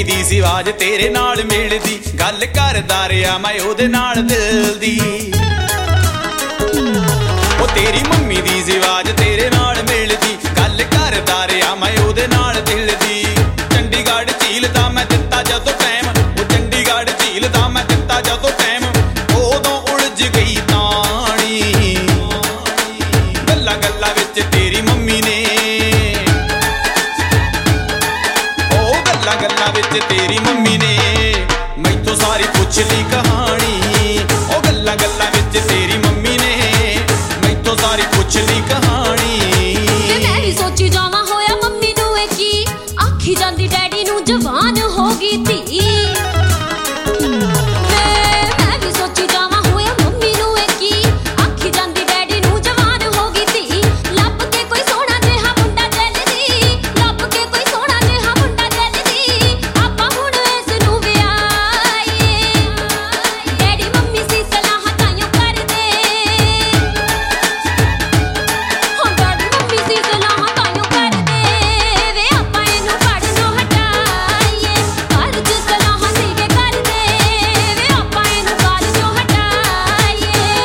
Mummy ਦੀ ਸੀ ਆਵਾਜ਼ ਤੇਰੇ ਨਾਲ ਮਿਲਦੀ, ਗੱਲ ਕਰਦਾ ਰਿਹਾ ਮੈਂ ਉਹਦੇ ਨਾਲ ਦਿਲ ਦੀ। ਉਹ ਤੇਰੀ ਮੰਮੀ ਦੀ ਸੀ ਆਵਾਜ਼ ਤੇਰੇ ਨਾਲ ਮਿਲਦੀ, ਗੱਲ ਕਰਦਾ ਰਿਹਾ ਮੈਂ ਉਹਦੇ ਨਾਲ ਦਿਲ ਦੀ। ਚੰਡੀਗੜ੍ਹ ਝੀਲ ਦਾ ਮੈਂ ਦਿੱਤਾ ਜਦੋਂ ਟਾਈਮ, ਉਹ ਚੰਡੀਗੜ੍ਹ ਝੀਲ ਦਾ ਮੈਂ ਦਿੱਤਾ ਜਦੋਂ ਟਾਈਮ, ਉਦੋਂ ਉਲਝ ਗਈ ਤਾਣੀ। ਗੱਲਾਂ ਗੱਲਾਂ ਵਿੱਚ ਤੇਰੀ ਮੰਮੀ ਨੇ, ਉਹ ਗੱਲਾਂ ਗੱਲਾਂ ਵਿੱਚ ਤੇਰੀ ਮੰਮੀ ਨੇ ਮੈਥੋਂ ਸਾਰੀ ਪੁੱਛ ਲਈ ਕਹਾਣੀ। ਉਹ ਗੱਲਾਂ ਗੱਲਾਂ ਵਿੱਚ ਤੇਰੀ ਮੰਮੀ ਨੇ ਮੈਥੋਂ ਸਾਰੀ ਪੁੱਛ ਲਈ ਕਹਾਣੀ। ਤੇ ਮੈਂ ਵੀ ਸੋਚੀ ਜਾਵਾਂ ਹੋਇਆ ਮੰਮੀ ਨੂੰ ਇਹ ਕੀ, ਆਖੀ ਜਾਂਦੀ ਡੈਡੀ ਨੂੰ ਜਵਾਨ ਹੋ ਗਈ ਧੀ। ਮੈਂ ਵੀ ਸੋਚੀ ਜਾਵਾਂ ਹੋਇਆ ਮੰਮੀ ਨੂੰ ਇਹ ਕੀ, ਆਖੀ ਜਾਂਦੀ ਡੈਡੀ ਨੂੰ ਜਵਾਨ ਹੋ ਗਈ ਧੀ। ਲੱਭ ਕੇ ਕੋਈ ਸੋਹਣਾ ਜਿਹਾ ਮੁੰਡਾ ਜਲਦੀ, ਲੱਭ ਕੇ ਕੋਈ ਸੋਹਣਾ ਜਿਹਾ ਮੁੰਡਾ ਜਲਦੀ, ਆਪਾਂ ਹੁਣ ਇਸ ਨੂੰ ਵਿਆਹੀਏ। ਡੈਡੀ ਮੰਮੀ ਸੀ ਸਲਾਹਾਂ ਤਾਈਓ ਕਰਦੇ, ਹੁਣ ਡੈਡੀ ਮੰਮੀ ਸੀ ਸਲਾਹਾਂ ਤਾਈਓ ਕਰਦੇ, ਵੇ ਆਪਾਂ ਇਹਨੂੰ ਪੜ੍ਹਨੋਂ ਹਟਾਈਏ। ਘਰ 'ਚ ਸਲਾਹਾਂ ਸੀਗੇ ਕਰਦੇ, ਵੇ ਆਪਾਂ ਇਹਨੂੰ ਕਾਲਜੋਂ ਹਟਾਈਏ।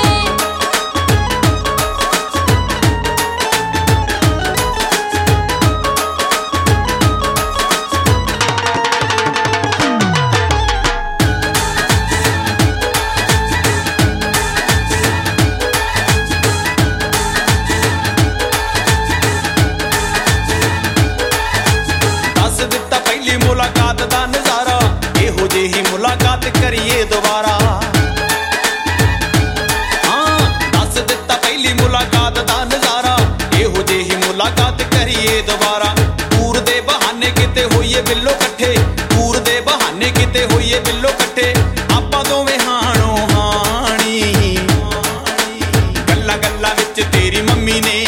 ਦੱਸ ਦਿੱਤਾ ਪਹਿਲੀ ਮੁਲਾਕਾਤ ਦਾ ਨਜ਼ਾਰਾ, ਇਹੋ ਜਿਹੀ ਮੁਲਾਕਾਤ ਕਰੀਏ ਦੁਬਾਰਾ। ਹਾਂ ਦੱਸ ਦਿੱਤਾ ਪਹਿਲੀ ਮੁਲਾਕਾਤ ਦਾ ਨਜ਼ਾਰਾ, ਇਹੋ ਜਿਹੀ ਮੁਲਾਕਾਤ ਕਰੀਏ ਦੁਬਾਰਾ। ਟੂਰ ਦੇ ਬਹਾਨੇ ਕਿਤੇ ਹੋਈਏ ਬਿੱਲੋ ਇਕੱਠੇ, ਟੂਰ ਦੇ ਬਹਾਨੇ ਕਿਤੇ ਹੋਈਏ ਬਿੱਲੋ ਇਕੱਠੇ, ਆਪਾਂ ਦੋਵੇਂ ਹਾਣੋ ਹਾਣੀ। ਗੱਲਾਂ ਗੱਲਾਂ ਵਿੱਚ ਤੇਰੀ ਮੰਮੀ ਨੇ,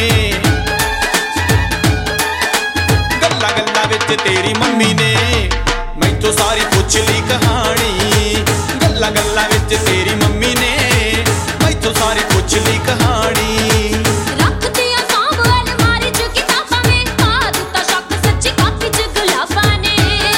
ਗੱਲਾਂ ਗੱਲਾਂ ਵਿੱਚ ਤੇਰੀ ਮੰਮੀ ਨੇ ਮੈਥੋਂ ਸਾਰੀ ਪੁੱਛ ਲਈ ਕਹਾਣੀ। ਗੱਲਾਂ ਗੱਲਾਂ ਵਿੱਚ ਤੇਰੀ ਮੰਮੀ ਨੇ ਮੈਥੋਂ ਸਾਰੀ ਪੁੱਛ ਲਈ ਕਹਾਣੀ। ਰੱਖਦੀਆਂ ਸਾਂਭ ਅਲਮਾਰੀ 'ਚ ਕਿਤਾਬਾਂ ਵੇ, ਪਾ ਦਿੱਤਾ ਸ਼ੱਕ ਸੱਚੀ ਕਾਪੀ 'ਚ ਗੁਲਾਬਾਂ ਨੇ।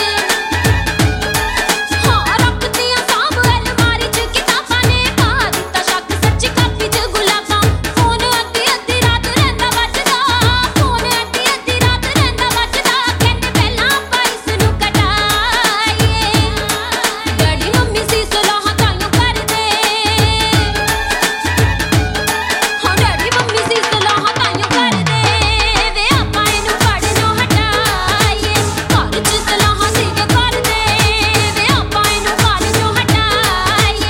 ਹਾਂ ਰੱਖਦੀਆਂ ਸਾਂਭ ਅਲਮਾਰੀ 'ਚ ਕਿਤਾਬਾਂ ਨੇ, ਪਾ ਦਿੱਤਾ ਸ਼ੱਕ ਸੱਚੀ ਕਾਪੀ 'ਚ ਗੁਲਾਬਾਂ। ਫੋਨ ਅੱਧੀ ਅੱਧੀ ਰਾਤ ਰਹਿੰਦਾ ਵੱਜਦਾ, ਫੋਨ ਅੱਧੀ ਅੱਧੀ ਰਾਤ ਰਹਿੰਦਾ ਵੱਜਦਾ, ਕਹਿੰਦੇ ਪਹਿਲਾਂ ਆਪਾਂ ਇਸ ਨੂੰ ਕਟਾਈਏ। ਡੈਡੀ ਮੰਮੀ ਸੀ ਸਲਾਹਾਂ ਤਾਈਓ ਕਰਦੇ, ਹਾਂ ਡੈਡੀ ਮੰਮੀ ਸੀ ਸਲਾਹਾਂ ਤਾਈਓ ਕਰਦੇ, ਵੇ ਆਪਾਂ ਇਹਨੂੰ ਪੜ੍ਹਨੋਂ ਹਟਾਈਏ। ਘਰ 'ਚ ਸਲਾਹਾਂ ਸੀਗੇ ਕਰਦੇ, ਵੇ ਆਪਾਂ ਇਹਨੂੰ ਕਾਲਜੋਂ ਹਟਾਈਏ।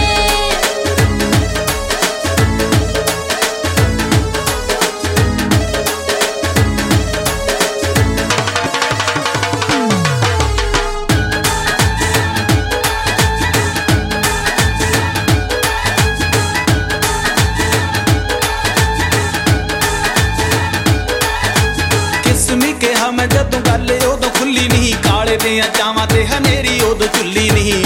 ਕਿਸਮੀ ਕਿਹਾ ਮੈਂ ਜਦੋਂ ਗੱਲ ਉਦੋਂ ਖੁੱਲੀ ਨਹੀਂ, ਕਾਲੇ ਦੀਆਂ ਚਾਵਾਂ ਤੇ ਹਨੇਰੀ ਉਦੋਂ ਚੁੱਲੀ ਨਹੀਂ।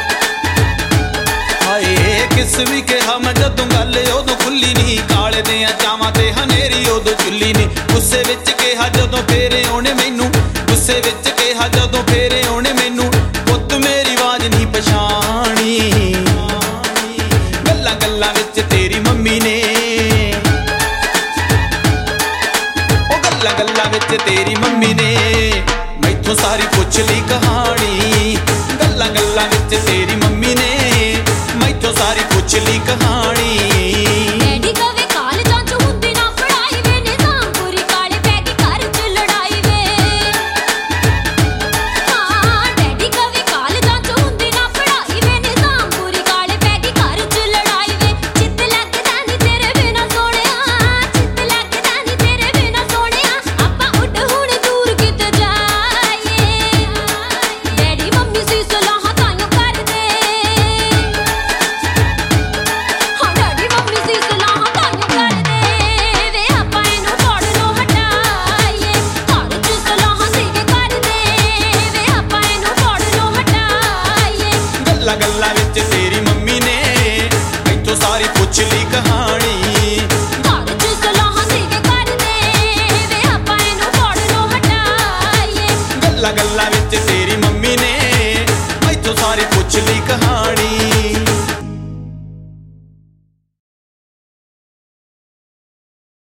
ਹਾਏ ਕਿਸਮੀ ਕਿਹਾ ਮੈਂ ਜਦੋਂ ਗੱਲ ਉਦੋਂ ਖੁੱਲੀ ਨਹੀਂ, ਕਾਲੇ ਦੀਆਂ ਚਾਵਾਂ ਤੇ ਹਨੇਰੀ ਉਦੋਂ ਚੁੱਲੀ ਨਹੀਂ। ਗੁੱਸੇ ਵਿੱਚ ਕਿਹਾ ਜਦੋਂ ਫੇਰੇ ਆਉਣੇ ਮੈਨੂੰ, ਗੁੱਸੇ ਵਿੱਚ ਕਿਹਾ ਜਦੋਂ ਫੇਰੇ ਆਉਣੇ ਮੈਨੂੰ, ਪੁੱਤ ਮੇਰੀ ਆਵਾਜ਼ ਨਹੀਂ ਪਛਾਣੀ। ਗੱਲਾਂ ਗੱਲਾਂ ਵਿੱਚ ਤੇਰੀ ਮੰਮੀ ਨੇ, ਉਹ ਗੱਲਾਂ ਗੱਲਾਂ ਵਿੱਚ ਤੇਰੀ ਮੰਮੀ ਨੇ ਮੈਥੋਂ ਸਾਰੀ ਪੁੱਛ ਲਈ ਕਹਾਣੀ। ਗੱਲਾਂ ਗੱਲਾਂ ਵਿੱਚ ਤੇਰੀ ਮੰਮੀ ਨੇ ਮੈਥੋਂ ਸਾਰੀ ਪੁੱਛ ਲਈ ਕਹਾਣੀ। ਡੈਡੀ ਕਵੇ ਕਾਲਜਾਂ 'ਚ ਹੁੰਦੀ ਨਾ ਪੜ੍ਹਾਈ ਵੇ, ਨਿਜ਼ਾਮ ਪੂਰੀ ਕਾਲੇ ਪੈ ਗਈ ਘਰ 'ਚ ਲੜਾਈ ਵੇ। ਹਾਂ ਡੈਡੀ ਕਵੇ ਕਾਲਜਾਂ 'ਚ ਹੁੰਦੀ ਨਾ ਪੜ੍ਹਾਈ ਵੇ, ਨਿਜ਼ਾਮ ਪੂਰੀ ਕਾਲੇ ਪੈ ਗਈ ਘਰ 'ਚ ਲੜਾਈ ਵੇ। ਚਿੱਤ ਲੱਗਦਾ ਨੀ ਤੇਰੇ ਬਿਨਾਂ ਸੋਹਣਿਆ, ਚਿੱਤ ਲੱਗਦਾ ਨੀ ਤੇਰੇ ਬਿਨਾਂ ਸੋਹਣਿਆ, ਆਪਾਂ ਉੱਡ ਹੁਣ ਦੂਰ ਕਿਤੇ ਜਾਈਏ। ਡੈਡੀ ਮੰਮੀ ਸੀ ਸਲਾਹਾਂ ਤਾਈਓ ਕਰਦੇ, ਹਾਂ ਡੈਡੀ ਮੰਮੀ ਸੀ ਸਲਾਹਾਂ ਤਾਈਓ ਕਰਦੇ, ਵੇ ਆਪਾਂ ਇਹਨੂੰ ਪੜ੍ਹਨੋਂ ਹਟਾਈਏ। ਘਰ 'ਚ ਸਲਾਹਾਂ ਸੀਗੇ ਕਰਦੇ, ਵੇ ਆਪਾਂ ਇਹਨੂੰ ਪੜ੍ਹਨੋਂ ਹਟਾਈਏ। ਗੱਲਾਂ ਗੱਲਾਂ ਵਿੱਚ ਤੇਰੀ ਮੰਮੀ ਨੇ ਮੈਥੋਂ ਸਾਰੀ ਪੁੱਛ ਲਈ ਕਹਾਣੀ। ਘਰ 'ਚ ਸਲਾਹਾਂ ਸੀਗੇ ਕਰਦੇ, ਵੇ ਆਪਾਂ ਇਹਨੂੰ ਪੜ੍ਹਨੋਂ ਹਟਾਈਏ। ਗੱਲਾਂ ਗੱਲਾਂ ਵਿੱਚ ਤੇਰੀ ਮੰਮੀ